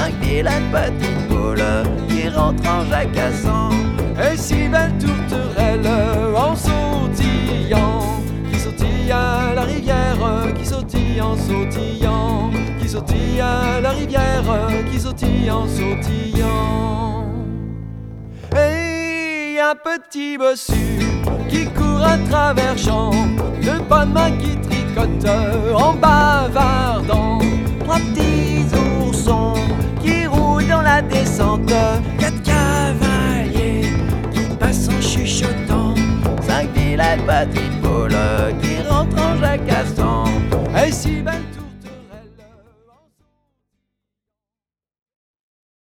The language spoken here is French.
cinq vilaines petites poules qui rentrent en jacassant. Et six belles tourterelles en sautillant, qui sautillent à la rivière, qui sautillent en sautillant, qui sautillent à la rivière, qui sautillent en sautillant. Et un petit bossu qui court à travers champs, deux pas de main qui tricotent en bavardant. Trois petits oursons qui roulent dans la descente, Quatre cavaliers qui passent en chuchotant, cinq vilaines petites poules qui rentrent en jacassant.